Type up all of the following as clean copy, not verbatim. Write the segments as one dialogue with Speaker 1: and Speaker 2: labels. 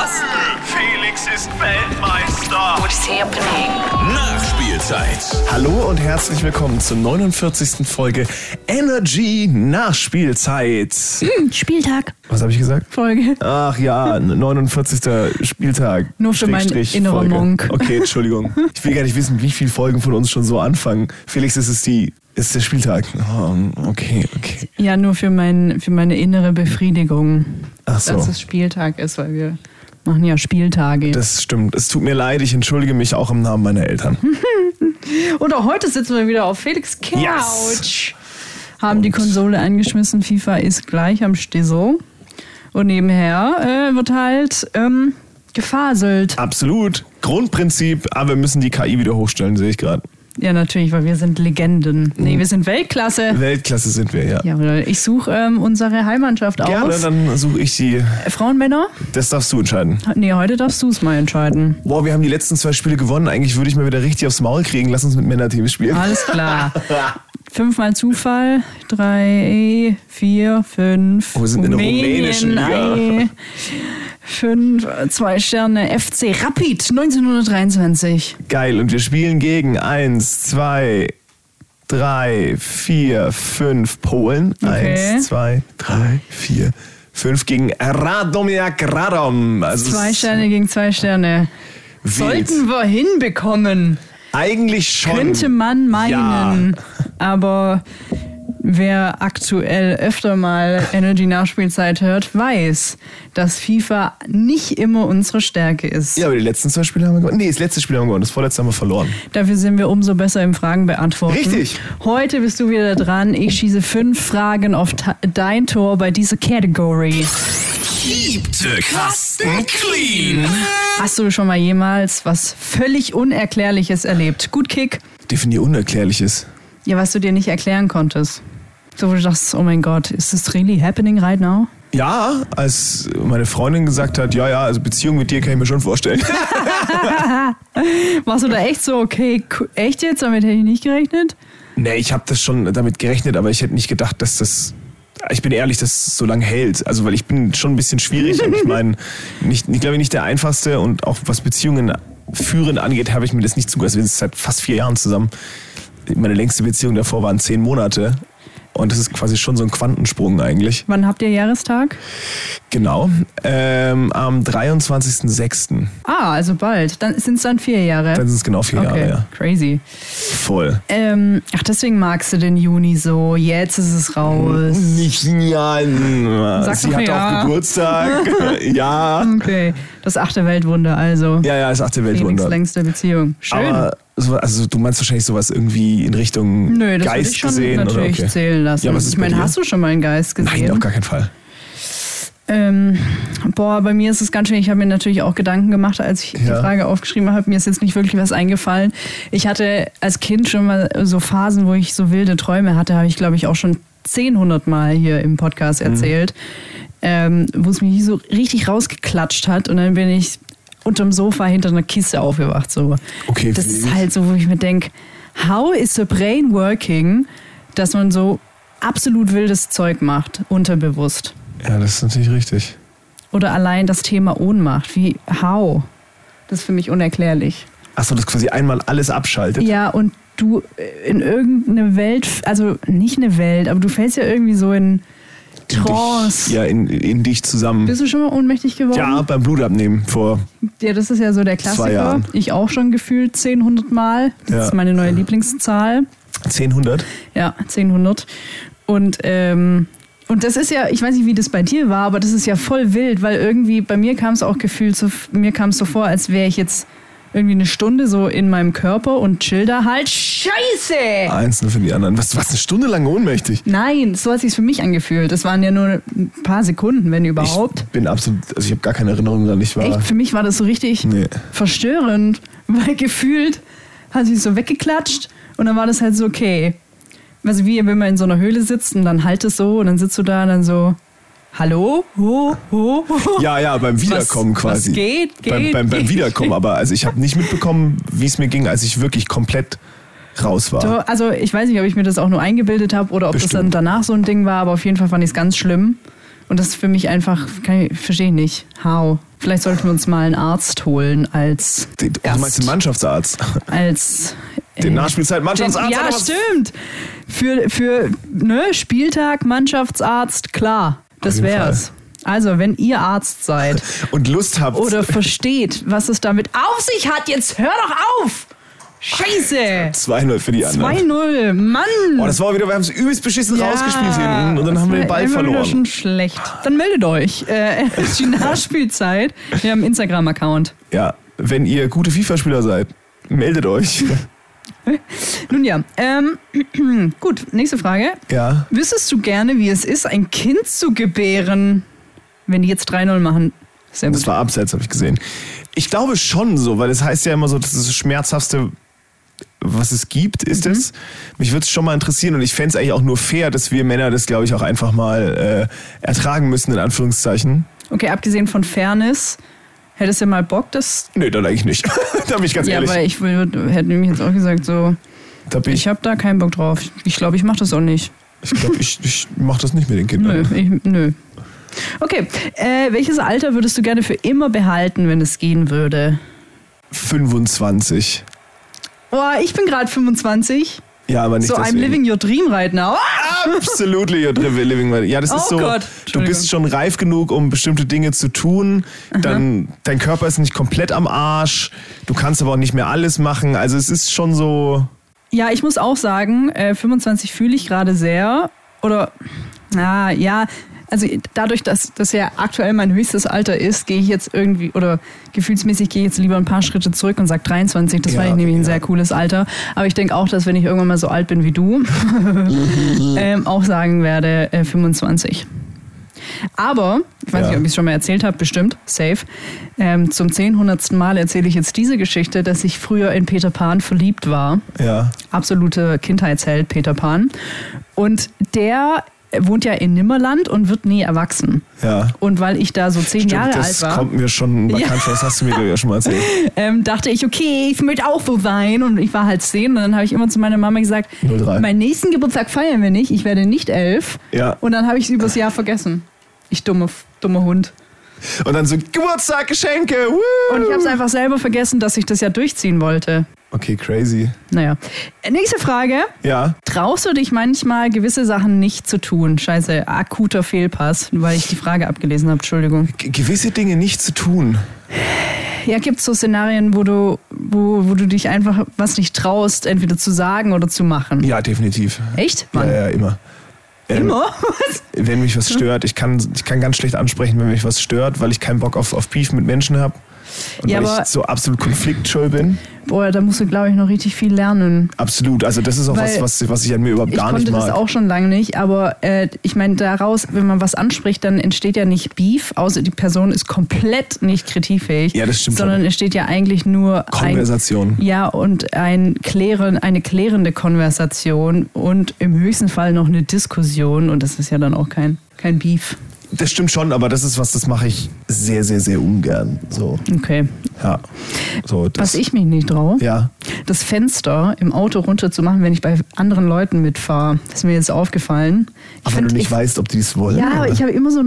Speaker 1: Carsten.
Speaker 2: Felix ist Weltmeister.
Speaker 1: What's happening?
Speaker 3: Nachspielzeit.
Speaker 4: Hallo und herzlich willkommen zur 49. Folge Energy Nachspielzeit.
Speaker 5: Spieltag.
Speaker 4: Was habe ich gesagt?
Speaker 5: Folge.
Speaker 4: Ach ja, 49. Spieltag.
Speaker 5: Nur für meinen inneren Monk.
Speaker 4: Okay, Entschuldigung. Ich will gar nicht wissen, wie viele Folgen von uns schon so anfangen. Felix, ist der Spieltag. Oh, okay.
Speaker 5: Ja, nur für meine innere Befriedigung.
Speaker 4: Ach so.
Speaker 5: Dass es Spieltag ist, weil wir machen ja Spieltage.
Speaker 4: Das stimmt. Es tut mir leid, ich entschuldige mich auch im Namen meiner Eltern.
Speaker 5: Und auch heute sitzen wir wieder auf Felix' Couch.
Speaker 4: Yes.
Speaker 5: Haben die Konsole eingeschmissen. FIFA ist gleich am Stissel. Und nebenher wird halt gefaselt.
Speaker 4: Absolut. Grundprinzip, aber wir müssen die KI wieder hochstellen, sehe ich gerade.
Speaker 5: Ja, natürlich, weil wir sind Legenden. Nee, wir sind Weltklasse.
Speaker 4: Weltklasse sind wir, ja.
Speaker 5: Ja, oder ich suche unsere Heimmannschaft aus.
Speaker 4: Gerne, dann suche ich sie.
Speaker 5: Frauen, Männer?
Speaker 4: Das darfst du entscheiden.
Speaker 5: Nee, heute darfst du es mal entscheiden.
Speaker 4: Boah, wir haben die letzten 2 Spiele gewonnen. Eigentlich würde ich mal wieder richtig aufs Maul kriegen. Lass uns mit Männerteams spielen.
Speaker 5: Alles klar. 5 mal Zufall. 3, 4, 5.
Speaker 4: Oh, wir sind in der rumänischen Liga.
Speaker 5: 5, 2 Sterne. FC Rapid 1923.
Speaker 4: Geil. Und wir spielen gegen 1, 2, 3, 4, 5 Polen.
Speaker 5: Okay.
Speaker 4: 1, 2, 3, 4, 5 gegen Radomiak Radom. Also
Speaker 5: 2 Sterne gegen 2 Sterne.
Speaker 4: wild.
Speaker 5: Sollten wir hinbekommen.
Speaker 4: Eigentlich schon.
Speaker 5: Könnte man meinen.
Speaker 4: Ja.
Speaker 5: Aber wer aktuell öfter mal Energy-Nachspielzeit hört, weiß, dass FIFA nicht immer unsere Stärke ist.
Speaker 4: Ja, aber die letzten 2 Spiele haben wir gewonnen. Nee, das letzte Spiel haben wir gewonnen. Das vorletzte haben wir verloren.
Speaker 5: Dafür sind wir umso besser im Fragen beantworten.
Speaker 4: Richtig.
Speaker 5: Heute bist du wieder dran. Ich schieße 5 Fragen auf dein Tor bei dieser Category.
Speaker 3: Keepte Carsten clean.
Speaker 5: Hast du schon mal jemals was völlig Unerklärliches erlebt? Gut Kick.
Speaker 4: Definier Unerklärliches.
Speaker 5: Ja, was du dir nicht erklären konntest. So, wo du dachtest, oh mein Gott, is this really happening right now?
Speaker 4: Ja, als meine Freundin gesagt hat, ja, also Beziehung mit dir kann ich mir schon vorstellen.
Speaker 5: Warst du da echt so, okay, echt jetzt? Damit hätte ich nicht gerechnet?
Speaker 4: Nee, ich habe das schon damit gerechnet, aber ich hätte nicht gedacht, dass das... Ich bin ehrlich, dass es so lange hält. Also, weil ich bin schon ein bisschen schwierig und ich meine, ich glaube nicht der einfachste und auch was Beziehungen führen angeht, habe ich mir das nicht zugelassen. Wir sind seit fast 4 Jahren zusammen. Meine längste Beziehung davor waren 10 Monate. Und das ist quasi schon so ein Quantensprung eigentlich.
Speaker 5: Wann habt ihr Jahrestag?
Speaker 4: Genau. Am 23.06.
Speaker 5: Ah, also bald. Dann sind es dann 4 Jahre.
Speaker 4: Dann sind es genau 4 Jahre, ja.
Speaker 5: Crazy.
Speaker 4: Voll.
Speaker 5: Ach, deswegen magst du den Juni so. Jetzt ist es raus.
Speaker 4: Nicht, ja. Sie hat
Speaker 5: ja.
Speaker 4: auch Geburtstag. Ja.
Speaker 5: Okay. Das 8. Weltwunder also.
Speaker 4: Ja, das 8.
Speaker 5: Felix'
Speaker 4: Weltwunder.
Speaker 5: längste Beziehung. Schön.
Speaker 4: Aber also du meinst wahrscheinlich sowas irgendwie in Richtung
Speaker 5: Nö, das würde
Speaker 4: Geist
Speaker 5: ich schon
Speaker 4: gesehen?
Speaker 5: natürlich
Speaker 4: oder? Okay.
Speaker 5: zählen lassen.
Speaker 4: Ja, was ist
Speaker 5: ich meine,
Speaker 4: bei dir?
Speaker 5: hast du schon mal einen Geist gesehen?
Speaker 4: Nein, auf gar keinen Fall.
Speaker 5: Bei mir ist es ganz schön, ich habe mir natürlich auch Gedanken gemacht, als ich die Frage aufgeschrieben habe, mir ist jetzt nicht wirklich was eingefallen. Ich hatte als Kind schon mal so Phasen, wo ich so wilde Träume hatte, habe ich glaube ich auch schon 100 Mal hier im Podcast erzählt, wo es mich so richtig rausgeklatscht hat und dann bin ich unterm Sofa hinter einer Kiste aufgewacht. So.
Speaker 4: Okay,
Speaker 5: das ist halt so, wo ich mir denke, how is the brain working, dass man so absolut wildes Zeug macht, unterbewusst.
Speaker 4: Ja, das ist natürlich richtig.
Speaker 5: Oder allein das Thema Ohnmacht. How? Das ist für mich unerklärlich.
Speaker 4: Achso, dass quasi einmal alles abschaltet.
Speaker 5: Ja, und du in irgendeine Welt, also nicht eine Welt, aber du fällst ja irgendwie so in Trance.
Speaker 4: In dich zusammen.
Speaker 5: Bist du schon mal ohnmächtig geworden?
Speaker 4: Ja, beim Blutabnehmen vor.
Speaker 5: Ja, das ist ja so der
Speaker 4: 2
Speaker 5: Klassiker.
Speaker 4: Jahren.
Speaker 5: Ich auch schon gefühlt 100 Mal. Das ist meine neue Lieblingszahl.
Speaker 4: 100?
Speaker 5: Ja, 100. Und das ist ja, ich weiß nicht, wie das bei dir war, aber das ist ja voll wild, weil irgendwie bei mir kam es auch gefühlt so, mir kam es so vor, als wäre ich jetzt irgendwie eine Stunde so in meinem Körper und chill da halt. Scheiße!
Speaker 4: Eins nur für die anderen. Was, eine Stunde lang ohnmächtig?
Speaker 5: Nein, so hat es sich für mich angefühlt. Das waren ja nur ein paar Sekunden, wenn überhaupt.
Speaker 4: Ich bin absolut, also ich habe gar keine Erinnerung daran.
Speaker 5: Echt, für mich war das so richtig verstörend, weil gefühlt hat sich so weggeklatscht und dann war das halt so, okay. Also wie wenn man in so einer Höhle sitzt und dann halt es so und dann sitzt du da und dann so, hallo? Ho.
Speaker 4: Ja, beim Wiederkommen quasi.
Speaker 5: Was geht?
Speaker 4: Beim Wiederkommen, aber also ich habe nicht mitbekommen, wie es mir ging, als ich wirklich komplett raus war.
Speaker 5: Also ich weiß nicht, ob ich mir das auch nur eingebildet habe oder ob das dann danach so ein Ding war, aber auf jeden Fall fand ich es ganz schlimm. Und das ist für mich einfach, verstehe ich nicht. How? Vielleicht sollten wir uns mal einen Arzt holen als
Speaker 4: Du meinst den Mannschaftsarzt?
Speaker 5: Als
Speaker 4: den Nachspielzeit-Mannschaftsarzt?
Speaker 5: Ja, stimmt. Für Spieltag, Mannschaftsarzt, klar. Das wär's. Also, wenn ihr Arzt seid
Speaker 4: und Lust habt
Speaker 5: oder versteht, was es damit auf sich hat, jetzt hör doch auf! Scheiße!
Speaker 4: 2-0 für die anderen.
Speaker 5: 2-0, Mann!
Speaker 4: Oh, das war wieder, wir haben es übelst beschissen rausgespielt hinten und dann haben wir den Ball verloren.
Speaker 5: Das ist schon schlecht. Dann meldet euch. Die Nachspielzeit. Wir haben einen Instagram-Account.
Speaker 4: Ja, wenn ihr gute FIFA-Spieler seid, meldet euch.
Speaker 5: Nun ja, gut, nächste Frage.
Speaker 4: Ja.
Speaker 5: Wüsstest du gerne, wie es ist, ein Kind zu gebären, wenn die jetzt 3-0 machen? Sehr gut.
Speaker 4: Das war abseits, habe ich gesehen. Ich glaube schon so, weil es heißt ja immer so, das ist das Schmerzhafte, was es gibt, ist es. Mich würde es schon mal interessieren und ich fände es eigentlich auch nur fair, dass wir Männer das, glaube ich, auch einfach mal ertragen müssen, in Anführungszeichen.
Speaker 5: Okay, abgesehen von Fairness, hättest du mal Bock, das...
Speaker 4: Nee, dann eigentlich nicht. Da bin ich ganz ehrlich.
Speaker 5: Ja, aber ich hätte nämlich jetzt auch gesagt, so, ich habe da keinen Bock drauf. Ich glaube, ich mache das auch nicht.
Speaker 4: Ich glaube, ich mache das nicht mit den Kindern.
Speaker 5: Nö. Okay, welches Alter würdest du gerne für immer behalten, wenn es gehen würde?
Speaker 4: 25.
Speaker 5: Boah, ich bin gerade 25.
Speaker 4: Ja, aber nicht
Speaker 5: so,
Speaker 4: deswegen.
Speaker 5: I'm living your dream right now.
Speaker 4: Absolutely your living my dream. Ja, das ist so,
Speaker 5: Gott.
Speaker 4: Du bist schon reif genug, um bestimmte Dinge zu tun. Dann, dein Körper ist nicht komplett am Arsch. Du kannst aber auch nicht mehr alles machen. Also es ist schon so...
Speaker 5: Ja, ich muss auch sagen, 25 fühle ich gerade sehr. Oder, also dadurch, dass das ja aktuell mein höchstes Alter ist, gehe ich jetzt irgendwie, oder gefühlsmäßig gehe ich jetzt lieber ein paar Schritte zurück und sage 23. Das war nämlich ein sehr cooles Alter. Aber ich denke auch, dass wenn ich irgendwann mal so alt bin wie du, auch sagen werde 25. Aber, ich weiß nicht, ob ich es schon mal erzählt habe, bestimmt, safe. Zum 100. Mal erzähle ich jetzt diese Geschichte, dass ich früher in Peter Pan verliebt war.
Speaker 4: Ja. Absoluter
Speaker 5: Kindheitsheld Peter Pan. Und der wohnt ja in Nimmerland und wird nie erwachsen.
Speaker 4: Ja.
Speaker 5: Und weil ich da so 10 Jahre alt war...
Speaker 4: Das kommt mir schon bekannt vor, das hast du mir ja schon mal erzählt.
Speaker 5: Dachte ich, okay, ich möchte auch so sein. Und ich war halt 10 und dann habe ich immer zu meiner Mama gesagt,
Speaker 4: 03.
Speaker 5: Meinen nächsten Geburtstag feiern wir nicht, ich werde nicht 11.
Speaker 4: Ja.
Speaker 5: Und dann habe ich es übers Jahr vergessen. Ich dummer Hund.
Speaker 4: Und dann so, Geburtstag, Geschenke, woo!
Speaker 5: Und ich habe es einfach selber vergessen, dass ich das ja durchziehen wollte.
Speaker 4: Okay, crazy.
Speaker 5: Naja. Nächste Frage.
Speaker 4: Ja.
Speaker 5: Traust du dich manchmal, gewisse Sachen nicht zu tun? Scheiße, akuter Fehlpass, weil ich die Frage abgelesen habe. Entschuldigung.
Speaker 4: Gewisse Dinge nicht zu tun?
Speaker 5: Ja, gibt es so Szenarien, wo du dich einfach was nicht traust, entweder zu sagen oder zu machen?
Speaker 4: Ja, definitiv.
Speaker 5: Echt? Wann?
Speaker 4: Ja, immer.
Speaker 5: Immer? Was?
Speaker 4: Wenn mich was stört, ich kann ganz schlecht ansprechen, wenn mich was stört, weil ich keinen Bock auf Beef mit Menschen habe. Und weil ich so absolut konfliktscheu bin.
Speaker 5: Boah, da musst du, glaube ich, noch richtig viel lernen.
Speaker 4: Absolut, also das ist auch was ich an mir überhaupt gar nicht mag.
Speaker 5: Ich konnte das auch schon lange nicht, aber ich meine, daraus, wenn man was anspricht, dann entsteht ja nicht Beef, außer die Person ist komplett nicht kritikfähig.
Speaker 4: Ja, das stimmt.
Speaker 5: Sondern entsteht ja eigentlich nur
Speaker 4: Konversation.
Speaker 5: Und eine klärende Konversation und im höchsten Fall noch eine Diskussion und das ist ja dann auch kein Beef.
Speaker 4: Das stimmt schon, aber das mache ich sehr, sehr, sehr ungern. So.
Speaker 5: Okay.
Speaker 4: Ja. So,
Speaker 5: was ich mich nicht traue,
Speaker 4: ja. Das
Speaker 5: Fenster im Auto runterzumachen, wenn ich bei anderen Leuten mitfahre. Das ist mir jetzt aufgefallen.
Speaker 4: Aber du nicht weißt, ob die es wollen.
Speaker 5: Ja, aber ich habe immer so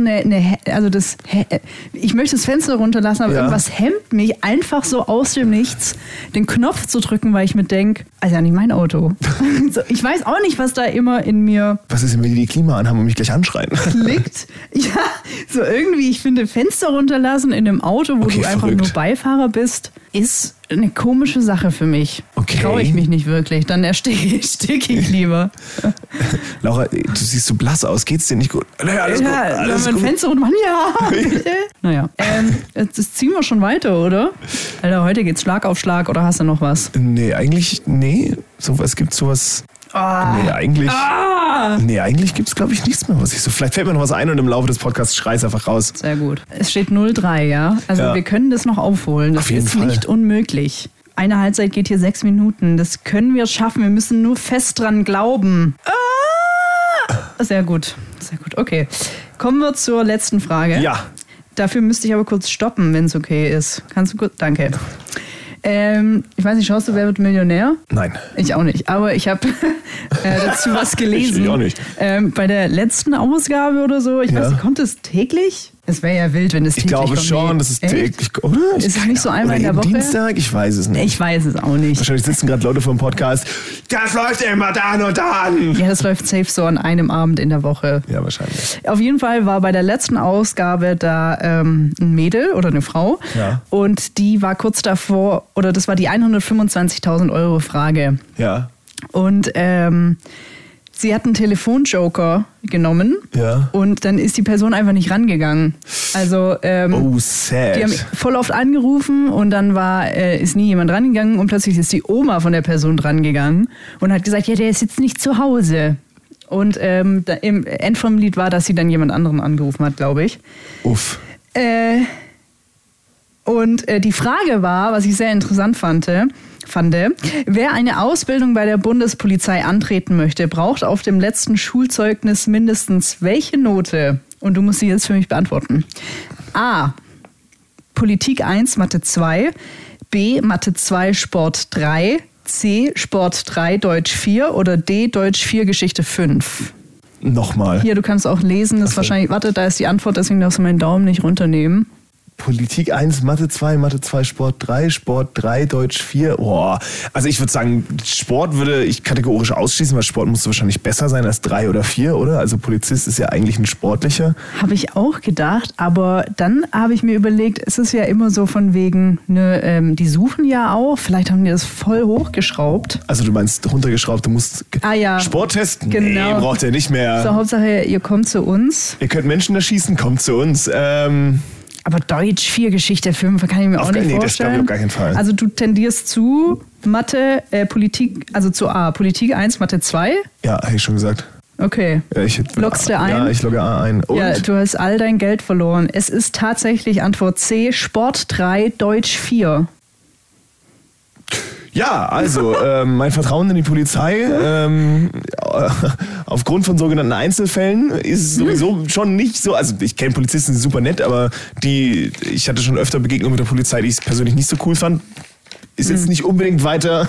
Speaker 5: ich möchte das Fenster runterlassen, aber irgendwas hemmt mich, einfach so aus dem Nichts den Knopf zu drücken, weil ich mir denke, also ja nicht mein Auto. Ich weiß auch nicht, was da immer in mir...
Speaker 4: Was ist denn, wenn die Klima anhaben und mich gleich anschreien?
Speaker 5: Klickt. Ja, so irgendwie, ich finde, Fenster runterlassen in einem Auto, wo du einfach nur Beifahrer bist, ist eine komische Sache für mich.
Speaker 4: Okay.
Speaker 5: Traue ich mich nicht wirklich, dann ersticke ich lieber.
Speaker 4: Laura, du siehst so blass aus, geht's dir nicht gut? Naja, alles gut.
Speaker 5: Alles gut. Fenster runtermachen, ja, bitte. Naja, das ziehen wir schon weiter, oder? Alter, heute geht's Schlag auf Schlag, oder hast du noch was?
Speaker 4: Nee, eigentlich, es gibt sowas... Nee, eigentlich gibt es, glaube ich, nichts mehr, was ich so... Vielleicht fällt mir noch was ein und im Laufe des Podcasts schrei es einfach raus.
Speaker 5: Sehr gut. Es steht 0-3, ja? Also wir können das noch aufholen. Das ist nicht unmöglich. Eine Halbzeit geht hier 6 Minuten. Das können wir schaffen. Wir müssen nur fest dran glauben. Sehr gut. Sehr gut. Okay. Kommen wir zur letzten Frage.
Speaker 4: Ja.
Speaker 5: Dafür müsste ich aber kurz stoppen, wenn es okay ist. Kannst du kurz... Danke. Ich weiß nicht, schaust du Wer wird Millionär?
Speaker 4: Nein.
Speaker 5: Ich auch nicht, aber ich habe dazu was gelesen.
Speaker 4: Ich auch nicht.
Speaker 5: Bei der letzten Ausgabe oder so, ich weiß nicht, kommt es täglich? Es wäre ja wild, wenn es täglich kommt.
Speaker 4: Ich glaube schon, das ist täglich, oder?
Speaker 5: Ist es nicht so einmal in der Woche?
Speaker 4: Dienstag? Ich weiß es nicht.
Speaker 5: Ich weiß es auch nicht.
Speaker 4: Wahrscheinlich sitzen gerade Leute vom Podcast. Das läuft immer dann und dann.
Speaker 5: Ja, das läuft safe so an einem Abend in der Woche.
Speaker 4: Ja, wahrscheinlich.
Speaker 5: Auf jeden Fall war bei der letzten Ausgabe da ein Mädel oder eine Frau.
Speaker 4: Ja.
Speaker 5: Und die war kurz davor, oder das war die 125.000 Euro Frage.
Speaker 4: Ja.
Speaker 5: Und sie hat einen Telefonjoker genommen.
Speaker 4: Ja.
Speaker 5: Und dann ist die Person einfach nicht rangegangen. Also
Speaker 4: sad.
Speaker 5: die haben voll oft angerufen und dann ist nie jemand rangegangen und plötzlich ist die Oma von der Person drangegangen und hat gesagt, ja, der ist jetzt nicht zu Hause. Und im End vom Lied war, dass sie dann jemand anderen angerufen hat, glaube ich.
Speaker 4: Uff.
Speaker 5: Und die Frage war, was ich sehr interessant fand, wer eine Ausbildung bei der Bundespolizei antreten möchte, braucht auf dem letzten Schulzeugnis mindestens welche Note? Und du musst sie jetzt für mich beantworten. A. Politik 1, Mathe 2. B. Mathe 2, Sport 3. C. Sport 3, Deutsch 4. Oder D. Deutsch 4, Geschichte 5.
Speaker 4: Nochmal.
Speaker 5: Hier, du kannst auch lesen. Das ist wahrscheinlich, warte, da ist die Antwort, deswegen darfst du meinen Daumen nicht runternehmen.
Speaker 4: Politik 1, Mathe 2, Sport 3, Deutsch 4. Boah. Also ich würde sagen, Sport würde ich kategorisch ausschließen, weil Sport musste wahrscheinlich besser sein als 3 oder 4, oder? Also Polizist ist ja eigentlich ein sportlicher.
Speaker 5: Habe ich auch gedacht, aber dann habe ich mir überlegt, es ist ja immer so von wegen, die suchen ja auch, vielleicht haben die das voll hochgeschraubt.
Speaker 4: Also du meinst runtergeschraubt, du musst Sport testen?
Speaker 5: Genau.
Speaker 4: Nee, braucht ihr nicht mehr.
Speaker 5: So, Hauptsache, ihr kommt zu uns.
Speaker 4: Ihr könnt Menschen erschießen, kommt zu uns.
Speaker 5: Aber Deutsch 4, Geschichte 5, kann ich mir auch nicht vorstellen.
Speaker 4: Das glaube ich auf gar keinen Fall.
Speaker 5: Also du tendierst zu Mathe, Politik, also zu A. Politik 1, Mathe 2?
Speaker 4: Ja, habe ich schon gesagt.
Speaker 5: Okay.
Speaker 4: Ja,
Speaker 5: Loggst du ein?
Speaker 4: Ja, ich logge A ein. Und?
Speaker 5: Ja, du hast all dein Geld verloren. Es ist tatsächlich Antwort C, Sport 3, Deutsch 4.
Speaker 4: Ja, also mein Vertrauen in die Polizei aufgrund von sogenannten Einzelfällen ist sowieso schon nicht so, also ich kenne Polizisten, die sind super nett, aber ich hatte schon öfter Begegnungen mit der Polizei, die ich persönlich nicht so cool fand, ist jetzt nicht unbedingt weiter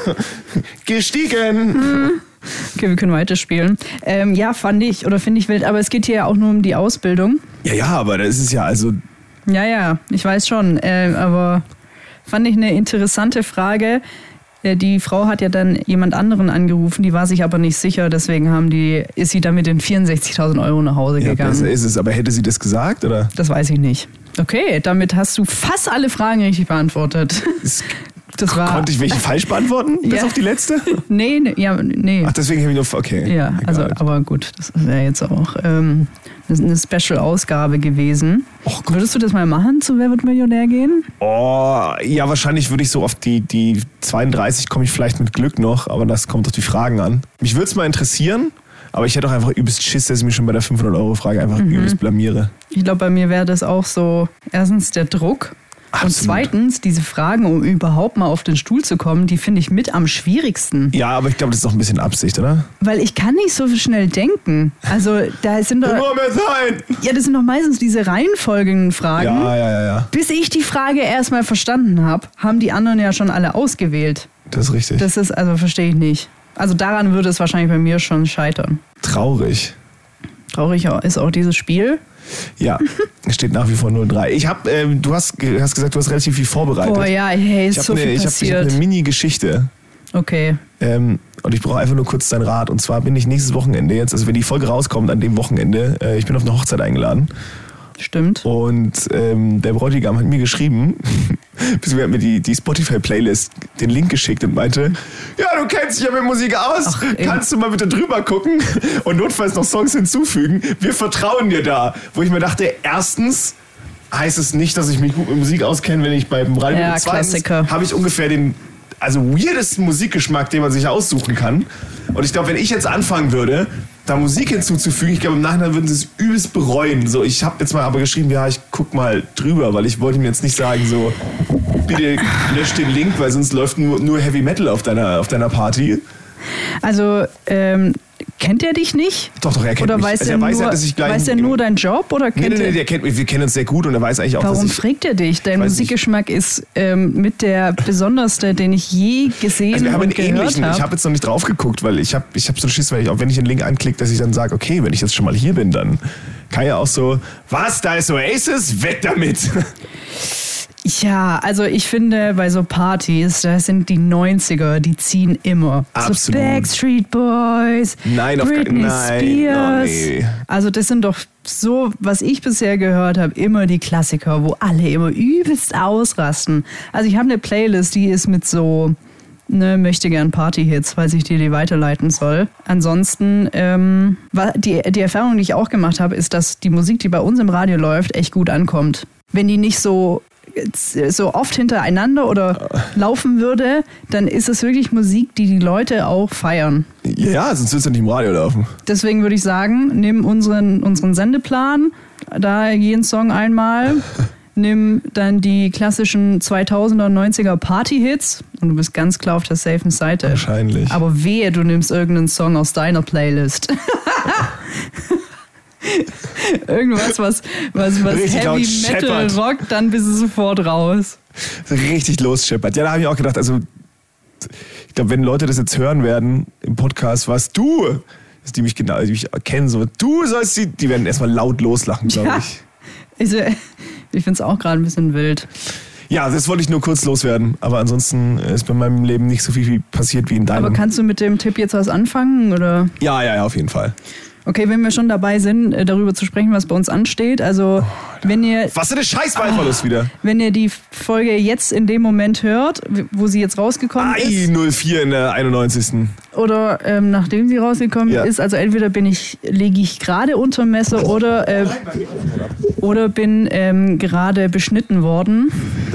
Speaker 4: gestiegen.
Speaker 5: Okay, wir können weiterspielen. Ja, finde ich wild, aber es geht hier ja auch nur um die Ausbildung.
Speaker 4: Ja, aber das ist ja also...
Speaker 5: Ja, ich weiß schon, aber fand ich eine interessante Frage. Die Frau hat ja dann jemand anderen angerufen, die war sich aber nicht sicher, deswegen ist sie dann mit den 64.000 Euro nach Hause gegangen.
Speaker 4: Ja, besser ist es, aber hätte sie das gesagt, oder?
Speaker 5: Das weiß ich nicht. Okay, damit hast du fast alle Fragen richtig beantwortet.
Speaker 4: Konnte ich welche falsch beantworten? Bis auf die letzte?
Speaker 5: Nee.
Speaker 4: Ach, deswegen habe ich nur... Okay.
Speaker 5: Ja, also, aber gut, das ist ja jetzt auch eine Special-Ausgabe gewesen. Würdest du das mal machen, zu Wer wird Millionär gehen?
Speaker 4: Oh, ja, wahrscheinlich würde ich so auf die 32 komme ich vielleicht mit Glück noch, aber das kommt auf die Fragen an. Mich würde es mal interessieren, aber ich hätte auch einfach übelst Schiss, dass ich mich schon bei der 500-Euro-Frage einfach übelst blamiere.
Speaker 5: Ich glaube, bei mir wäre das auch so, erstens der Druck. Absolut. Und zweitens, diese Fragen, um überhaupt mal auf den Stuhl zu kommen, die finde ich mit am schwierigsten.
Speaker 4: Ja, aber ich glaube, das ist doch ein bisschen Absicht, oder?
Speaker 5: Weil ich kann nicht so schnell denken. Also, da sind doch...
Speaker 4: Nur mehr sein!
Speaker 5: Ja, das sind doch meistens diese reihenfolgenden Fragen.
Speaker 4: Ja.
Speaker 5: Bis ich die Frage erstmal verstanden habe, haben die anderen ja schon alle ausgewählt.
Speaker 4: Das ist richtig.
Speaker 5: Das ist, also verstehe ich nicht. Also daran würde es wahrscheinlich bei mir schon scheitern.
Speaker 4: Traurig.
Speaker 5: Traurig ist auch dieses Spiel.
Speaker 4: Ja, es steht nach wie vor 0-3. Du hast gesagt, du hast relativ viel vorbereitet.
Speaker 5: Boah, ja, hey, ist so viel passiert.
Speaker 4: Ich habe eine Mini-Geschichte.
Speaker 5: Okay.
Speaker 4: Und ich brauche einfach nur kurz deinen Rat. Und zwar bin ich nächstes Wochenende jetzt, also wenn die Folge rauskommt an dem Wochenende, ich bin auf eine Hochzeit eingeladen.
Speaker 5: Stimmt.
Speaker 4: Und der Bräutigam hat mir geschrieben, er hat mir die Spotify-Playlist den Link geschickt und meinte, ja, du kennst dich ja mit Musik aus, kannst du mal bitte drüber gucken und notfalls noch Songs hinzufügen, wir vertrauen dir da. Wo ich mir dachte, erstens heißt es nicht, dass ich mich gut mit Musik auskenne, wenn ich beim Radio bin. Zweitens habe ich ungefähr den weirdesten Musikgeschmack, den man sich aussuchen kann. Und ich glaube, wenn ich jetzt anfangen würde, da Musik hinzuzufügen, ich glaube, im Nachhinein würden sie es übelst bereuen. So, ich habe jetzt mal aber geschrieben, ja, ich guck mal drüber, weil ich wollte mir jetzt nicht sagen, so, bitte lösch den Link, weil sonst läuft nur Heavy Metal auf deiner Party.
Speaker 5: Also, kennt er dich nicht?
Speaker 4: Doch, er kennt
Speaker 5: oder
Speaker 4: mich.
Speaker 5: Weiß
Speaker 4: Also
Speaker 5: er
Speaker 4: weiß
Speaker 5: nur,
Speaker 4: ja, dass ich gleich...
Speaker 5: weiß er nur deinen Job oder kennt
Speaker 4: Nee, der kennt mich. Wir kennen uns sehr gut und er weiß eigentlich auch,
Speaker 5: Warum
Speaker 4: dass ich...
Speaker 5: fragt er dich? Dein
Speaker 4: weiß
Speaker 5: Musikgeschmack ist mit der besonderste, den ich je gesehen
Speaker 4: Also wir haben
Speaker 5: und
Speaker 4: einen
Speaker 5: gehört
Speaker 4: ähnlichen. Ich
Speaker 5: habe.
Speaker 4: habe jetzt noch nicht drauf geguckt, weil ich hab so Schiss, wenn ich einen Link anklicke, dass ich dann sage, okay, wenn ich jetzt schon mal hier bin, dann kann ja auch so, was, da ist Oasis, weg damit.
Speaker 5: Ja, also ich finde, bei so Partys, da sind die 90er, die ziehen immer.
Speaker 4: Absolut.
Speaker 5: So Backstreet Boys,
Speaker 4: Nein,
Speaker 5: Britney Spears.
Speaker 4: Oh nee.
Speaker 5: Also das sind doch so, was ich bisher gehört habe, immer die Klassiker, wo alle immer übelst ausrasten. Also ich habe eine Playlist, die ist mit so... möchte gern Party-Hits, falls ich dir die weiterleiten soll. Ansonsten, die Erfahrung, die ich auch gemacht habe, ist, dass die Musik, die bei uns im Radio läuft, echt gut ankommt. Wenn die nicht so oft hintereinander oder laufen würde, dann ist es wirklich Musik, die Leute auch feiern.
Speaker 4: Ja, sonst willst du nicht im Radio laufen.
Speaker 5: Deswegen würde ich sagen, nimm unseren Sendeplan, da jeden Song einmal. Nimm dann die klassischen 2000er und 90er Party-Hits und du bist ganz klar auf der safen Seite.
Speaker 4: Wahrscheinlich.
Speaker 5: Aber wehe, du nimmst irgendeinen Song aus deiner Playlist. Irgendwas, was
Speaker 4: Richtig
Speaker 5: Heavy
Speaker 4: laut
Speaker 5: Metal
Speaker 4: scheppert.
Speaker 5: rockt, dann bist du sofort raus.
Speaker 4: Richtig losscheppert. Ja, da habe ich auch gedacht, also ich glaube, wenn Leute das jetzt hören werden im Podcast, was du, dass die mich kennen, so du sollst die werden erstmal laut loslachen, glaube ich.
Speaker 5: Ich finde es auch gerade ein bisschen wild.
Speaker 4: Ja, das wollte ich nur kurz loswerden. Aber ansonsten ist bei meinem Leben nicht so viel passiert wie in deinem.
Speaker 5: Aber kannst du mit dem Tipp jetzt was anfangen? Oder?
Speaker 4: Ja, auf jeden Fall.
Speaker 5: Okay, wenn wir schon dabei sind, darüber zu sprechen, was bei uns ansteht. Also, wenn ihr...
Speaker 4: Was für eine Scheißbeifallus wieder.
Speaker 5: Wenn ihr die Folge jetzt in dem Moment hört, wo sie jetzt rausgekommen ist...
Speaker 4: 04 in der 91.
Speaker 5: Oder nachdem sie rausgekommen ist, also entweder liege ich gerade unterm Messer oder bin gerade beschnitten worden.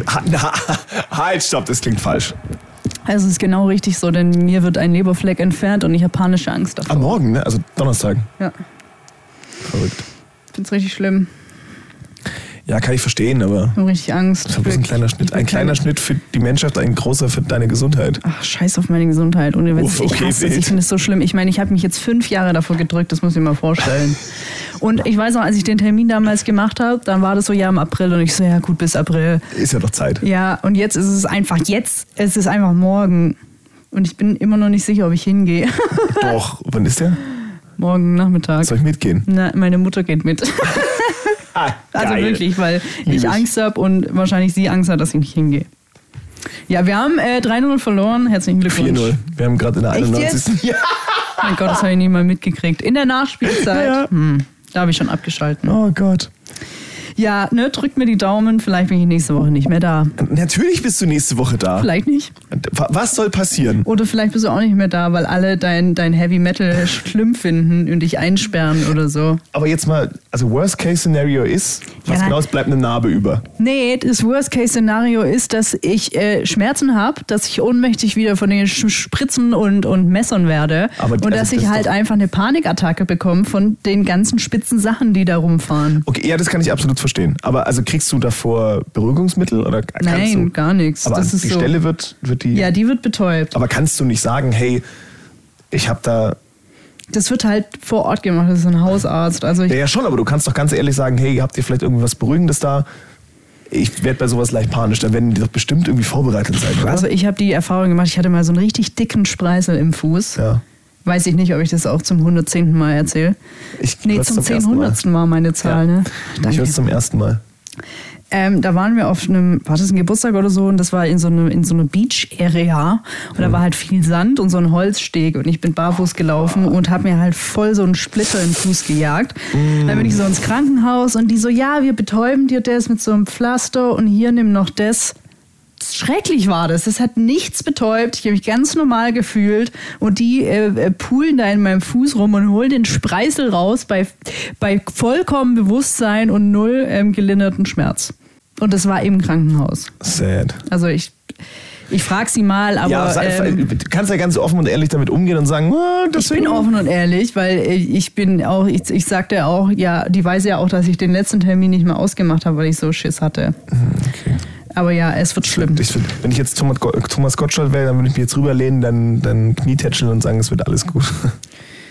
Speaker 4: Halt, stopp, das klingt falsch.
Speaker 5: Also es ist genau richtig so, denn mir wird ein Leberfleck entfernt und ich habe panische Angst davor.
Speaker 4: Am Morgen, ne? Also Donnerstag.
Speaker 5: Ja.
Speaker 4: Verrückt.
Speaker 5: Ich finde es richtig schlimm.
Speaker 4: Ja, kann ich verstehen, aber
Speaker 5: Ich habe richtig Angst.
Speaker 4: das ist bloß ein kleiner Schnitt. Ein kleiner Schnitt für die Menschheit, ein großer für deine Gesundheit.
Speaker 5: Ach, scheiß auf meine Gesundheit. Ohne Witz,
Speaker 4: Uff, okay,
Speaker 5: ich hasse es.
Speaker 4: wild.
Speaker 5: Ich finde es so schlimm. Ich meine, ich habe mich jetzt 5 Jahre davor gedrückt, das muss ich mir mal vorstellen. Und ich weiß noch, als ich den Termin damals gemacht habe, dann war das so, ja, im April. Und ich so, ja gut, bis April.
Speaker 4: Ist ja doch Zeit.
Speaker 5: Ja, und jetzt ist es einfach morgen. Und ich bin immer noch nicht sicher, ob ich hingehe.
Speaker 4: Doch, wann ist der?
Speaker 5: Morgen Nachmittag.
Speaker 4: Soll ich mitgehen?
Speaker 5: Na, meine Mutter geht mit. Also
Speaker 4: geil.
Speaker 5: wirklich, weil
Speaker 4: Lieb
Speaker 5: ich
Speaker 4: ich.
Speaker 5: Angst habe und wahrscheinlich sie Angst hat, dass ich nicht hingehe. Ja, wir haben 3-0 verloren. Herzlichen Glückwunsch.
Speaker 4: 4-0. Wir haben gerade in der
Speaker 5: Echt
Speaker 4: 91. Ja.
Speaker 5: Mein Gott, das habe ich nie mal mitgekriegt. In der Nachspielzeit,
Speaker 4: Ja.
Speaker 5: Da habe ich schon abgeschalten.
Speaker 4: Oh Gott.
Speaker 5: Ja, ne, drückt mir die Daumen. Vielleicht bin ich nächste Woche nicht mehr da.
Speaker 4: Natürlich bist du nächste Woche da.
Speaker 5: Vielleicht nicht.
Speaker 4: Was soll passieren?
Speaker 5: Oder vielleicht bist du auch nicht mehr da, weil alle dein Heavy Metal schlimm finden und dich einsperren oder so.
Speaker 4: Aber jetzt mal, also Worst-Case-Szenario ist, was
Speaker 5: Ja,
Speaker 4: genau, es bleibt eine Narbe über.
Speaker 5: Nee, das Worst-Case-Szenario ist, dass ich Schmerzen habe, dass ich ohnmächtig wieder von den Spritzen und Messern werde.
Speaker 4: Aber
Speaker 5: und
Speaker 4: also
Speaker 5: dass ich
Speaker 4: das
Speaker 5: halt
Speaker 4: doch-
Speaker 5: einfach eine Panikattacke bekomme von den ganzen spitzen Sachen, die da rumfahren.
Speaker 4: Okay, ja, das kann ich absolut verstehen. Aber also kriegst du davor Beruhigungsmittel oder kannst
Speaker 5: Nein,
Speaker 4: du?
Speaker 5: gar nichts.
Speaker 4: Aber
Speaker 5: Das
Speaker 4: die
Speaker 5: ist so.
Speaker 4: Stelle wird die.
Speaker 5: Ja, die wird betäubt.
Speaker 4: Aber kannst du nicht sagen, hey, ich habe da.
Speaker 5: Das wird halt vor Ort gemacht, das ist ein Hausarzt. Also
Speaker 4: Ja, schon, aber du kannst doch ganz ehrlich sagen, hey, habt ihr vielleicht irgendwas Beruhigendes da? Ich werde bei sowas leicht panisch, da werden die doch bestimmt irgendwie vorbereitet sein, oder?
Speaker 5: Also ich habe die Erfahrung gemacht, ich hatte mal so einen richtig dicken Spreißel im Fuß.
Speaker 4: ja.
Speaker 5: Weiß ich nicht, ob ich das auch zum 110. Mal erzähle.
Speaker 4: Ich
Speaker 5: Nee,
Speaker 4: hör's
Speaker 5: zum
Speaker 4: ersten Mal.
Speaker 5: 1000. Mal meine Zahl, ne?
Speaker 4: Ich
Speaker 5: Danke.
Speaker 4: höre es zum ersten Mal.
Speaker 5: Da waren wir auf einem, war das ein Geburtstag oder so, und das war in so eine Beach-Area. Und da war halt viel Sand und so ein Holzsteg. Und ich bin barfuß gelaufen und habe mir halt voll so einen Splitter in den Fuß gejagt. Dann bin ich so ins Krankenhaus und die so, ja, wir betäuben dir das mit so einem Pflaster und hier nimm noch das. Schrecklich war das. Das hat nichts betäubt. Ich habe mich ganz normal gefühlt. Und die poolen da in meinem Fuß rum und holen den Spreißel raus bei vollkommen Bewusstsein und 0 gelinderten Schmerz. Und das war im Krankenhaus.
Speaker 4: Sad.
Speaker 5: Also ich frage sie mal, aber
Speaker 4: Ja, du kannst ja ganz offen und ehrlich damit umgehen und sagen,
Speaker 5: ich
Speaker 4: deswegen.
Speaker 5: bin offen und ehrlich, weil ich bin auch, ich sagte auch, ja, die weiß ja auch, dass ich den letzten Termin nicht mehr ausgemacht habe, weil ich so Schiss hatte.
Speaker 4: Okay.
Speaker 5: Aber ja, es wird schlimm.
Speaker 4: Wenn ich jetzt Thomas Gottschalk wäre, dann würde ich mich jetzt rüberlehnen, dann Knietätscheln und sagen, es wird alles gut.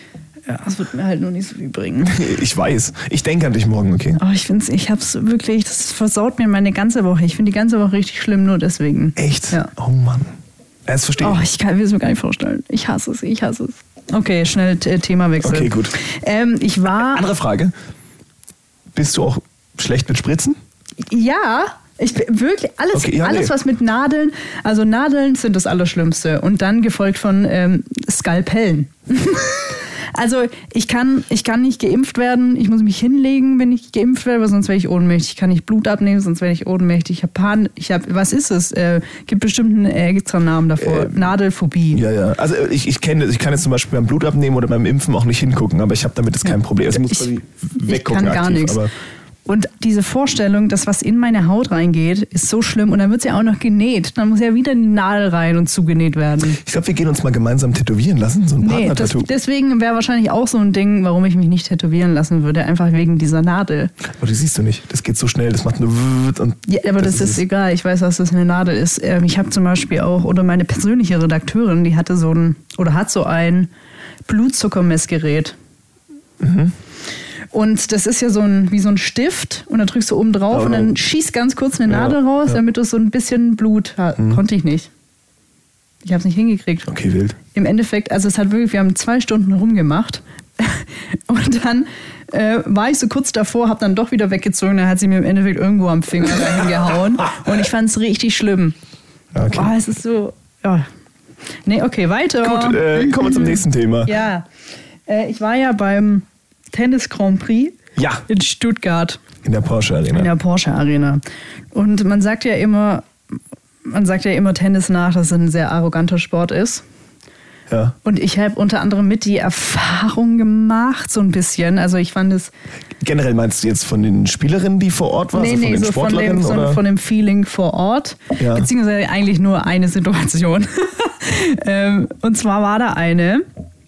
Speaker 5: Ja, das wird mir halt nur nicht so viel bringen.
Speaker 4: Ich weiß. Ich denke an dich morgen, okay?
Speaker 5: Oh, ich hab's wirklich, das versaut mir meine ganze Woche. Ich finde die ganze Woche richtig schlimm, nur deswegen.
Speaker 4: Echt?
Speaker 5: Ja.
Speaker 4: Oh Mann. Das verstehe ich.
Speaker 5: Oh, ich will es mir gar nicht vorstellen. Ich hasse es. Okay, schnell Themawechsel.
Speaker 4: Okay, gut.
Speaker 5: Ich war...
Speaker 4: Andere Frage. Bist du auch schlecht mit Spritzen?
Speaker 5: Ja, ich bin wirklich alles was mit Nadeln, also Nadeln sind das Allerschlimmste und dann gefolgt von Skalpellen. Also ich kann nicht geimpft werden, ich muss mich hinlegen, wenn ich geimpft werde, weil sonst werde ich ohnmächtig. Ich kann nicht Blut abnehmen, sonst werde ich ohnmächtig. Was ist es? Gibt bestimmt einen extra Namen davor. Nadelphobie.
Speaker 4: Ja. Also ich kann jetzt zum Beispiel beim Blut abnehmen oder beim Impfen auch nicht hingucken, aber ich habe damit jetzt kein Problem. Also ich muss quasi weggucken.
Speaker 5: Ich kann gar nichts. Und diese Vorstellung, dass was in meine Haut reingeht, ist so schlimm. Und dann wird sie ja auch noch genäht. Dann muss ja wieder die Nadel rein und zugenäht werden.
Speaker 4: Ich glaube, wir gehen uns mal gemeinsam tätowieren lassen. So ein Partner-Tattoo.
Speaker 5: Deswegen wäre wahrscheinlich auch so ein Ding, warum ich mich nicht tätowieren lassen würde. Einfach wegen dieser Nadel.
Speaker 4: Aber die siehst du nicht. Das geht so schnell. Das macht nur... Und
Speaker 5: ja, aber das ist egal. Ich weiß, was das eine Nadel ist. Ich habe zum Beispiel auch, oder meine persönliche Redakteurin, die hatte hat so ein Blutzuckermessgerät. Mhm. Und das ist ja wie so ein Stift und dann drückst du oben drauf und dann schießt ganz kurz eine Nadel raus, damit du so ein bisschen Blut hast. Konnte ich nicht. Ich habe es nicht hingekriegt.
Speaker 4: Okay, wild.
Speaker 5: Im Endeffekt, also wir haben 2 Stunden rumgemacht und dann war ich so kurz davor, habe dann doch wieder weggezogen, dann hat sie mir im Endeffekt irgendwo am Finger reingehauen und ich fand es richtig schlimm.
Speaker 4: Okay.
Speaker 5: Oh, es ist so... Ja. Nee, okay, weiter.
Speaker 4: Gut, kommen wir zum nächsten Thema.
Speaker 5: Ja, ich war ja beim Tennis Grand Prix in Stuttgart.
Speaker 4: In der Porsche Arena. Und man sagt ja immer Tennis nach, dass es ein sehr arroganter Sport ist. Ja.
Speaker 5: Und ich habe unter anderem mit die Erfahrung gemacht, so ein bisschen. Also ich fand es...
Speaker 4: Generell meinst du jetzt von den Spielerinnen, die vor Ort waren?
Speaker 5: Nee,
Speaker 4: von den
Speaker 5: so
Speaker 4: Sportlerinnen?
Speaker 5: Von dem Feeling vor Ort. Ja. Beziehungsweise eigentlich nur eine Situation. Und zwar war da eine...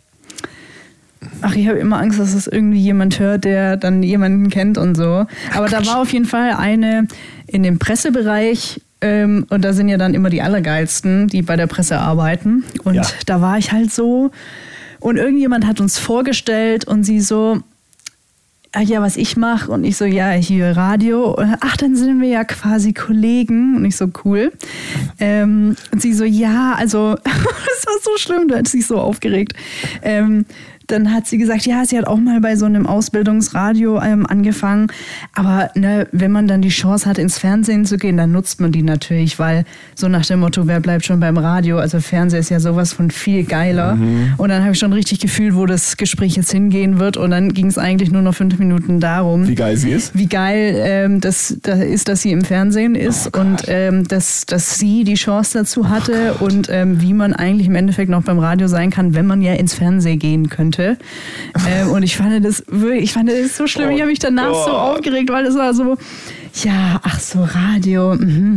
Speaker 5: Ach, ich habe immer Angst, dass es irgendwie jemand hört, der dann jemanden kennt und so. Aber da war auf jeden Fall eine in dem Pressebereich und da sind ja dann immer die Allergeilsten, die bei der Presse arbeiten. Und da war ich halt so und irgendjemand hat uns vorgestellt und sie so, ja, was ich mache und ich so, ja, hier Radio. Ach, dann sind wir ja quasi Kollegen und ich so, cool. Und sie so, ja, also das war so schlimm, du hast dich so aufgeregt. Dann hat sie gesagt, ja, sie hat auch mal bei so einem Ausbildungsradio angefangen. Aber ne, wenn man dann die Chance hat, ins Fernsehen zu gehen, dann nutzt man die natürlich, weil so nach dem Motto, wer bleibt schon beim Radio? Also Fernseher ist ja sowas von viel geiler. Mhm. Und dann habe ich schon richtig gefühlt, wo das Gespräch jetzt hingehen wird. Und dann ging es eigentlich nur noch 5 Minuten darum.
Speaker 4: Wie geil sie ist?
Speaker 5: Wie geil das ist, dass sie im Fernsehen ist und dass sie die Chance dazu hatte und wie man eigentlich im Endeffekt noch beim Radio sein kann, wenn man ja ins Fernsehen gehen könnte. Und ich fand das so schlimm. Ich habe mich danach so aufgeregt, weil es war so, ja, ach so, Radio.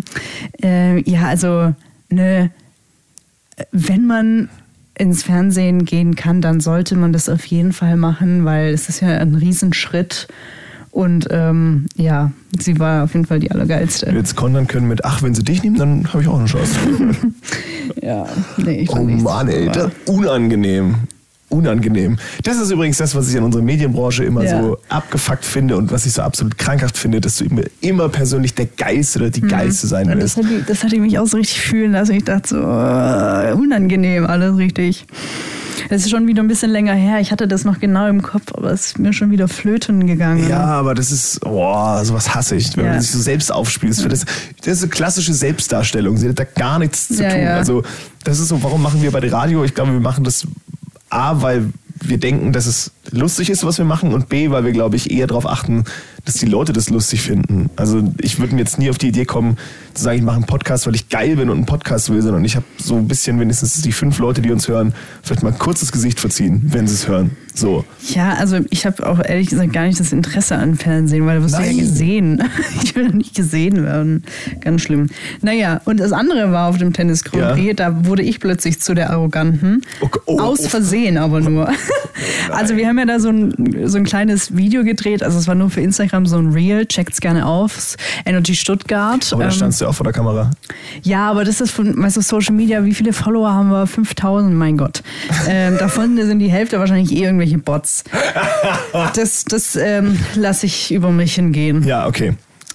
Speaker 5: Ja, also, ne, wenn man ins Fernsehen gehen kann, dann sollte man das auf jeden Fall machen, weil es ist ja ein Riesenschritt. Und ja, sie war auf jeden Fall die Allergeilste.
Speaker 4: Wenn wir jetzt kontern können mit, ach, wenn sie dich nehmen, dann habe ich auch eine Chance.
Speaker 5: Ja, nee, ich fand
Speaker 4: oh Mann, ey, das ist unangenehm. Das ist übrigens das, was ich an unserer Medienbranche immer so abgefuckt finde und was ich so absolut krankhaft finde, dass du immer persönlich der Geilste oder die Geilste sein willst.
Speaker 5: Das hat mich auch so richtig fühlen lassen. Ich dachte so, unangenehm alles richtig. Das ist schon wieder ein bisschen länger her. Ich hatte das noch genau im Kopf, aber es ist mir schon wieder flöten gegangen.
Speaker 4: Ja, aber das ist, sowas hasse ich, wenn man sich so selbst aufspielt. Das ist eine klassische Selbstdarstellung. Sie hat da gar nichts zu tun. Ja. Also das ist so, warum machen wir bei der Radio? Ich glaube, wir machen das A, weil wir denken, dass es lustig ist, was wir machen, und B, weil wir, glaube ich, eher darauf achten, dass die Leute das lustig finden. Also ich würde mir jetzt nie auf die Idee kommen, zu sagen, ich mache einen Podcast, weil ich geil bin und einen Podcast will, sondern ich habe so ein bisschen wenigstens die 5 Leute, die uns hören, vielleicht mal kurz das Gesicht verziehen, wenn sie es hören. So.
Speaker 5: Ja, also ich habe auch ehrlich gesagt gar nicht das Interesse an Fernsehen, weil du wirst ja gesehen. Ich will nicht gesehen werden. Ganz schlimm. Naja, und das andere war auf dem Tennis Grand Prix, da wurde ich plötzlich zu der Arroganten. Aus Versehen aber nur. Also wir haben ja da so ein kleines Video gedreht, also es war nur für Instagram so ein Reel, checkt's gerne auf, Energy Stuttgart.
Speaker 4: Aber da standst du auch vor der Kamera.
Speaker 5: Ja, aber das ist von, Social Media, wie viele Follower haben wir? 5000, mein Gott. Davon sind die Hälfte wahrscheinlich irgendwelche irgendwelche Bots. Das lasse ich über mich hingehen.
Speaker 4: Ja, okay.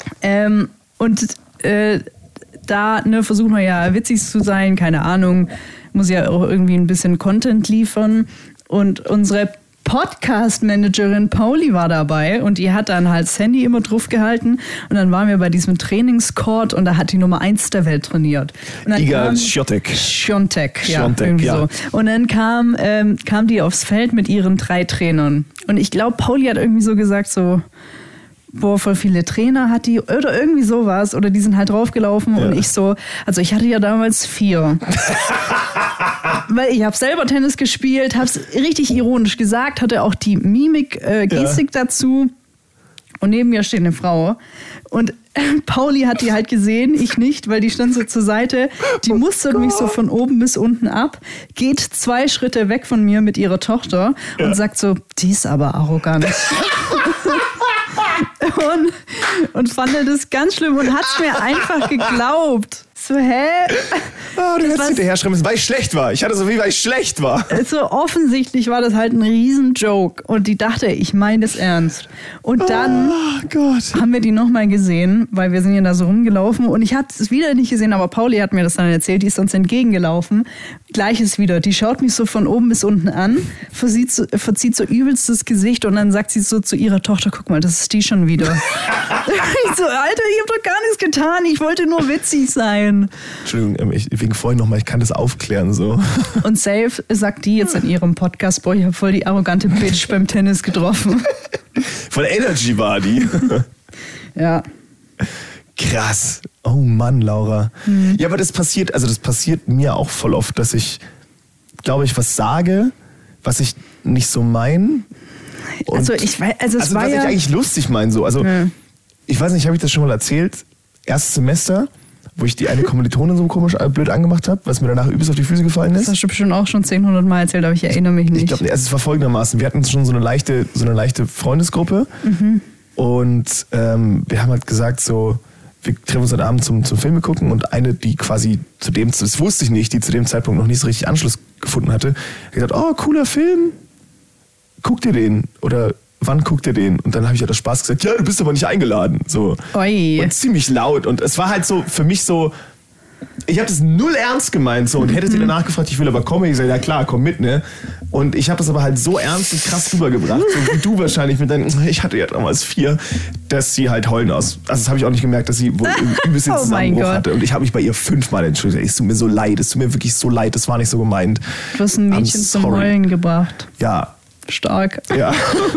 Speaker 5: Da versuchen wir ja witzig zu sein, keine Ahnung, muss ja auch irgendwie ein bisschen Content liefern. Und unsere Podcast-Managerin Pauli war dabei und die hat dann halt das Handy immer drauf gehalten und dann waren wir bei diesem Trainingscourt und da hat die Nummer 1 der Welt trainiert.
Speaker 4: Iga Świątek.
Speaker 5: Ja, irgendwie
Speaker 4: ja.
Speaker 5: so. Und dann kam die aufs Feld mit ihren 3 Trainern und ich glaube, Pauli hat irgendwie so gesagt so, boah, voll viele Trainer hat die oder irgendwie sowas oder die sind halt draufgelaufen und ich so, also ich hatte ja damals 4. Weil ich habe selber Tennis gespielt, habe es richtig ironisch gesagt, hatte auch die Gestik dazu und neben mir steht eine Frau und Pauli hat die halt gesehen, ich nicht, weil die stand so zur Seite, die mustert mich so von oben bis unten ab, geht 2 Schritte weg von mir mit ihrer Tochter und sagt so, die ist aber arrogant. Und fand das ganz schlimm und hat es mir einfach geglaubt. So, hä?
Speaker 4: Oh, du hättest hinterher schreiben müssen, weil ich schlecht war. Ich hatte so viel, weil ich schlecht war.
Speaker 5: So offensichtlich war das halt ein Riesen-Joke. Und die dachte, ich meine das ernst. Und dann haben wir die nochmal gesehen, weil wir sind ja da so rumgelaufen. Und ich hatte es wieder nicht gesehen, aber Pauli hat mir das dann erzählt. Die ist uns entgegengelaufen. Gleiches wieder. Die schaut mich so von oben bis unten an, verzieht so übelst das Gesicht und dann sagt sie so zu ihrer Tochter, guck mal, das ist die schon wieder. Ich so, Alter, ich hab doch gar nichts getan. Ich wollte nur witzig sein.
Speaker 4: Entschuldigung, wegen vorhin nochmal, ich kann das aufklären so.
Speaker 5: Und safe sagt die jetzt in ihrem Podcast, boah, ich habe voll die arrogante Bitch beim Tennis getroffen.
Speaker 4: Voll Energy war die.
Speaker 5: Ja.
Speaker 4: Krass. Oh Mann, Laura. Ja, aber das passiert mir auch voll oft, dass ich, glaube ich, was sage, was ich nicht so meine.
Speaker 5: Also ich weiß,
Speaker 4: was ich eigentlich lustig meine so. Also ich weiß nicht, habe ich das schon mal erzählt? Erstes Semester, wo ich die eine Kommilitonin so komisch blöd angemacht habe, was mir danach übelst auf die Füße gefallen ist.
Speaker 5: Das hast du bestimmt auch schon 10-100 Mal erzählt, aber ich erinnere mich nicht.
Speaker 4: Ich glaube, es war folgendermaßen. Wir hatten schon so eine leichte Freundesgruppe und wir haben halt gesagt so, wir treffen uns heute Abend zum Filme gucken und eine, die quasi das wusste ich nicht, die zu dem Zeitpunkt noch nicht so richtig Anschluss gefunden hatte, hat gesagt, oh, cooler Film, guck dir den oder wann guckt ihr den? Und dann habe ich ja das Spaß gesagt, ja, du bist aber nicht eingeladen. So.
Speaker 5: Oi.
Speaker 4: Und ziemlich laut. Und es war halt so für mich so, ich habe das null ernst gemeint so und hätte sie danach gefragt, ich will aber kommen. Ich sage, ja klar, komm mit, ne? Und ich habe das aber halt so ernst und krass rübergebracht, so wie du wahrscheinlich mit deinen, ich hatte ja damals 4, dass sie halt heulen aus. Also das habe ich auch nicht gemerkt, dass sie wohl übelst den Zusammenbruch hatte. Und ich habe mich bei ihr 5-mal entschuldigt. Es tut mir so leid, es tut mir wirklich so leid, das war nicht so gemeint.
Speaker 5: Du hast ein Mädchen zum Heulen gebracht.
Speaker 4: Ja.
Speaker 5: Stark.
Speaker 4: Ja.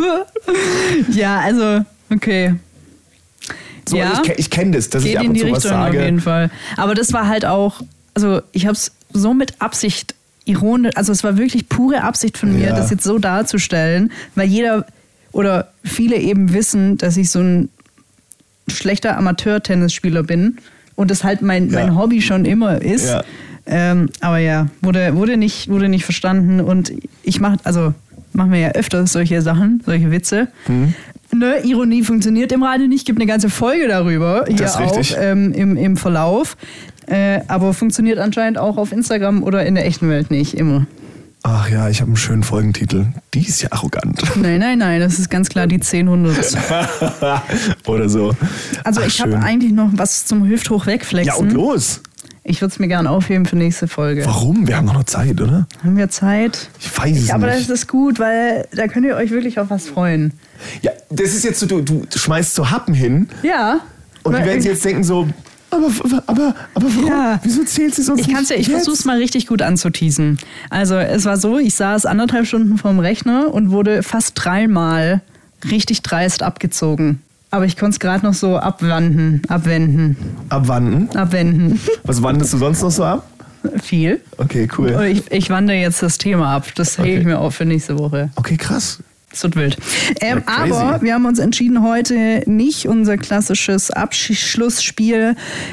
Speaker 5: Ja, also, okay.
Speaker 4: So,
Speaker 5: ja,
Speaker 4: also ich kenne das, dass
Speaker 5: geht
Speaker 4: ich ab
Speaker 5: in
Speaker 4: und
Speaker 5: die
Speaker 4: zu was
Speaker 5: Richtung
Speaker 4: sage.
Speaker 5: auf jeden Fall. Aber das war halt auch, also ich habe es so mit Absicht ironisch, also es war wirklich pure Absicht von mir, das jetzt so darzustellen, weil jeder oder viele eben wissen, dass ich so ein schlechter Amateur-Tennisspieler bin und das halt mein Hobby schon immer ist.
Speaker 4: Ja.
Speaker 5: Aber ja, wurde nicht verstanden und machen wir ja öfter solche Sachen, solche Witze. Ne, Ironie funktioniert im Radio nicht, gibt eine ganze Folge darüber, hier auch im Verlauf. Aber funktioniert anscheinend auch auf Instagram oder in der echten Welt nicht, immer.
Speaker 4: Ach ja, ich habe einen schönen Folgentitel. Die ist ja arrogant.
Speaker 5: Nein, das ist ganz klar die 10-100.
Speaker 4: Oder so.
Speaker 5: Also ich habe eigentlich noch was zum Hüfthoch wegflexen.
Speaker 4: Ja, und los.
Speaker 5: Ich würde es mir gerne aufheben für nächste Folge.
Speaker 4: Warum? Wir haben doch noch Zeit, oder?
Speaker 5: Haben wir Zeit?
Speaker 4: Ich weiß es nicht.
Speaker 5: Aber das ist gut, weil da könnt ihr euch wirklich auf was freuen.
Speaker 4: Ja, das ist jetzt so, du schmeißt so Happen hin.
Speaker 5: Ja.
Speaker 4: Und die werden sich jetzt denken so, aber warum?
Speaker 5: Ja.
Speaker 4: Wieso zählt sie sonst nicht?
Speaker 5: Ich versuche es mal richtig gut anzuteasen. Also es war so, ich saß 1,5 Stunden vorm Rechner und wurde fast 3-mal richtig dreist abgezogen. Aber ich konnte es gerade noch so abwenden.
Speaker 4: Abwanden?
Speaker 5: Abwenden.
Speaker 4: Was wandest du sonst noch so ab?
Speaker 5: Viel.
Speaker 4: Okay, cool.
Speaker 5: Und ich wandere jetzt das Thema ab. Das hebe ich mir auf für nächste Woche.
Speaker 4: Okay, krass.
Speaker 5: Das wird wild.
Speaker 4: Crazy.
Speaker 5: Aber wir haben uns entschieden, heute nicht unser klassisches Abschlussspiel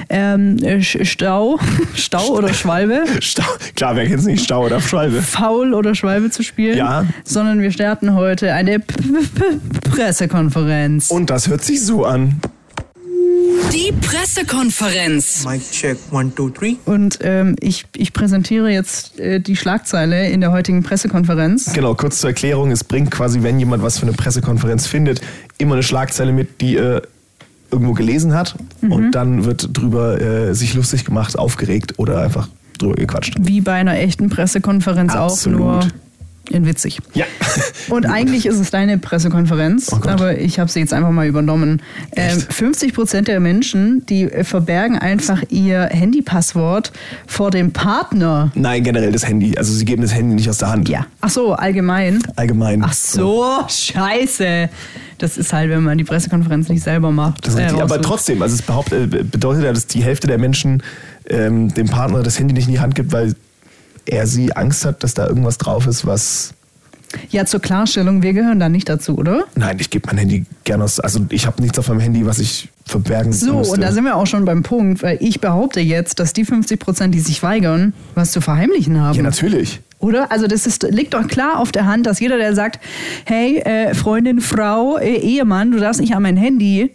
Speaker 5: Stau oder Schwalbe.
Speaker 4: Klar, wer kennt es nicht, Stau oder Schwalbe?
Speaker 5: Faul oder Schwalbe zu spielen.
Speaker 4: Ja.
Speaker 5: Sondern wir starten heute eine Pressekonferenz.
Speaker 4: Und das hört sich so an.
Speaker 1: Die Pressekonferenz.
Speaker 6: Mic check 1, 2, 3.
Speaker 5: Und ich präsentiere jetzt die Schlagzeile in der heutigen Pressekonferenz.
Speaker 4: Genau, kurz zur Erklärung. Es bringt quasi, wenn jemand was für eine Pressekonferenz findet, immer eine Schlagzeile mit, die er irgendwo gelesen hat. Und dann wird drüber sich lustig gemacht, aufgeregt oder einfach drüber gequatscht.
Speaker 5: Wie bei einer echten Pressekonferenz
Speaker 4: Absolut.
Speaker 5: auch, nur in witzig.
Speaker 4: Ja.
Speaker 5: Und eigentlich ist es deine Pressekonferenz,
Speaker 4: Oh Gott.
Speaker 5: aber ich habe sie jetzt einfach mal übernommen. 50% der Menschen, die verbergen einfach ihr Handypasswort vor dem Partner.
Speaker 4: Nein, generell das Handy. Also sie geben das Handy nicht aus der Hand.
Speaker 5: Ja. Ach so, allgemein.
Speaker 4: Allgemein.
Speaker 5: Ach so, scheiße. Das ist halt, wenn man die Pressekonferenz nicht selber macht.
Speaker 4: Das ist richtig. Aber
Speaker 5: raussucht.
Speaker 4: trotzdem, also es bedeutet ja, dass die Hälfte der Menschen dem Partner das Handy nicht in die Hand gibt, weil sie Angst hat, dass da irgendwas drauf ist, was...
Speaker 5: Ja, zur Klarstellung, wir gehören da nicht dazu, oder?
Speaker 4: Nein, ich gebe mein Handy gerne aus... Also ich habe nichts auf meinem Handy, was ich verbergen
Speaker 5: So,
Speaker 4: müsste.
Speaker 5: und da sind wir auch schon beim Punkt, weil ich behaupte jetzt, dass die 50%, die sich weigern, was zu verheimlichen haben.
Speaker 4: Ja, natürlich.
Speaker 5: Oder? Also das liegt doch klar auf der Hand, dass jeder, der sagt, hey, Freundin, Frau, Ehemann, du darfst nicht an mein Handy,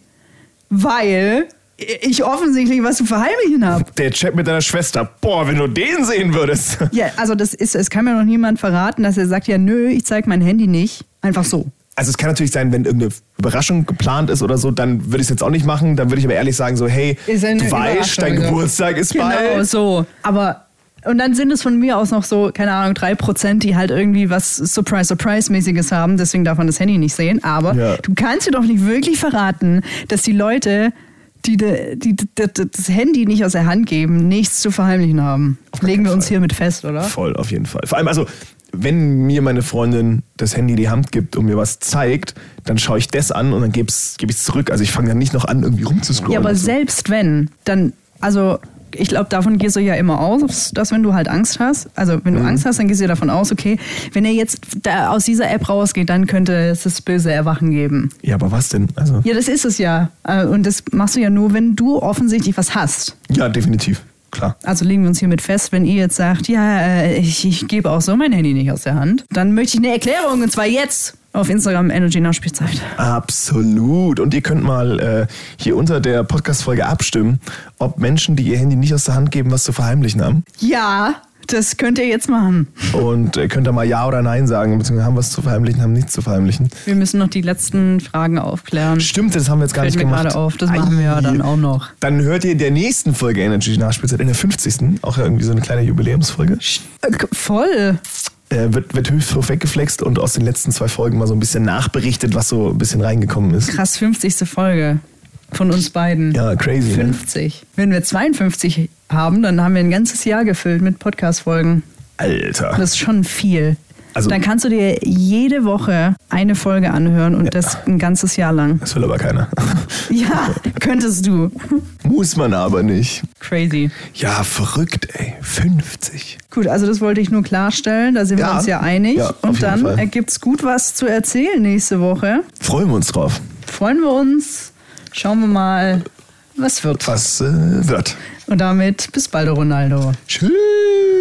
Speaker 5: weil ich offensichtlich was zu verheimlichen habe.
Speaker 4: Der Chat mit deiner Schwester. Boah, wenn du den sehen würdest.
Speaker 5: Ja, also es kann mir noch niemand verraten, dass er sagt, ja nö, ich zeige mein Handy nicht. Einfach so.
Speaker 4: Also es kann natürlich sein, wenn irgendeine Überraschung geplant ist oder so, dann würde ich es jetzt auch nicht machen. Dann würde ich aber ehrlich sagen so, hey,
Speaker 5: Ist eine
Speaker 4: du weißt,
Speaker 5: Überraschung,
Speaker 4: dein
Speaker 5: ja.
Speaker 4: Geburtstag ist
Speaker 5: Genau,
Speaker 4: bald.
Speaker 5: so. Aber, und dann sind es von mir aus noch so, keine Ahnung, 3%, die halt irgendwie was Surprise-Surprise-mäßiges haben. Deswegen darf man das Handy nicht sehen. Aber
Speaker 4: Ja.
Speaker 5: du kannst dir doch nicht wirklich verraten, dass die Leute, die das Handy nicht aus der Hand geben, nichts zu verheimlichen haben. Legen wir uns hiermit fest, oder?
Speaker 4: Voll, auf jeden Fall. Vor allem, also, wenn mir meine Freundin das Handy in die Hand gibt und mir was zeigt, dann schaue ich das an und dann gebe ich es zurück. Also ich fange dann nicht noch an, irgendwie rumzuscrollen.
Speaker 5: Ja, aber
Speaker 4: und so.
Speaker 5: selbst wenn, dann, also ich glaube, davon gehst du ja immer aus, dass wenn du halt Angst hast, also wenn du Angst hast, dann gehst du ja davon aus, okay, wenn er jetzt da aus dieser App rausgeht, dann könnte es das böse Erwachen geben.
Speaker 4: Ja, aber was denn? Also,
Speaker 5: Ja, das ist es ja. Und das machst du ja nur, wenn du offensichtlich was hast.
Speaker 4: ja, definitiv. Klar.
Speaker 5: Also legen wir uns hiermit fest, wenn ihr jetzt sagt, ja, ich gebe auch so mein Handy nicht aus der Hand, dann möchte ich eine Erklärung, und zwar jetzt auf Instagram Energy Nachspielzeit.
Speaker 4: Absolut. Und ihr könnt mal hier unter der Podcast-Folge abstimmen, ob Menschen, die ihr Handy nicht aus der Hand geben, was zu verheimlichen haben.
Speaker 5: Ja, das könnt ihr jetzt machen.
Speaker 4: Und könnt da mal Ja oder Nein sagen, beziehungsweise haben was zu verheimlichen, haben nichts zu verheimlichen.
Speaker 5: Wir müssen noch die letzten Fragen aufklären.
Speaker 4: Stimmt, das haben wir jetzt gar
Speaker 5: Fällt
Speaker 4: nicht
Speaker 5: mir
Speaker 4: gemacht.
Speaker 5: gerade auf, das machen wir ja dann auch noch.
Speaker 4: Dann hört ihr in der nächsten Folge Energy Nachspielzeit, in der 50. Auch irgendwie so eine kleine Jubiläumsfolge.
Speaker 5: Voll.
Speaker 4: Wird höchst weggeflext und aus den letzten 2 Folgen mal so ein bisschen nachberichtet, was so ein bisschen reingekommen ist.
Speaker 5: Krass, 50. Folge von uns beiden.
Speaker 4: Ja, crazy.
Speaker 5: 50. Wenn wir 52 haben, dann haben wir ein ganzes Jahr gefüllt mit Podcast-Folgen.
Speaker 4: Alter.
Speaker 5: Das ist schon viel.
Speaker 4: Also-
Speaker 5: Dann kannst du dir jede Woche eine Folge anhören und das ein ganzes Jahr lang.
Speaker 4: Das will aber keiner.
Speaker 5: Ja, könntest du.
Speaker 4: Muss man aber nicht.
Speaker 5: Crazy.
Speaker 4: Ja, verrückt, ey. 50.
Speaker 5: Gut, also das wollte ich nur klarstellen, da sind wir
Speaker 4: Ja.
Speaker 5: uns ja einig.
Speaker 4: Ja, auf
Speaker 5: und
Speaker 4: jeden
Speaker 5: dann
Speaker 4: Fall.
Speaker 5: gibt's gut was zu erzählen nächste Woche.
Speaker 4: Freuen wir uns drauf.
Speaker 5: Freuen wir uns. Schauen wir mal, was wird.
Speaker 4: Was wird.
Speaker 5: Und damit bis bald, Ronaldo.
Speaker 4: Tschüss.